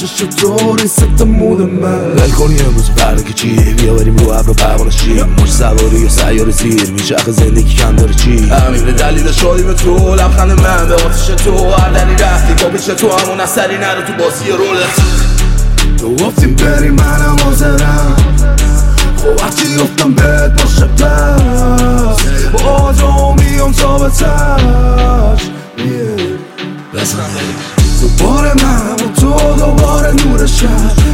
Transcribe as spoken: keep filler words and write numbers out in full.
چطوری ست مود من ول کنی امروز فردا که چی بیا بریم رو ابر و پروانه چی موج سواری یا سیاره زیر میچرخه زندگی کم داره چی همین دلیل شادی به تو لبخند من به آتش تو هر دلی رفتی با پیش تو همون اثری نرو تو بازی رولت تو گفتیم بریم منم حاضرم خب هرچی گفتم بهت باشه پس با آجا میام تا به تش دوباره من و تو دوباره نور شب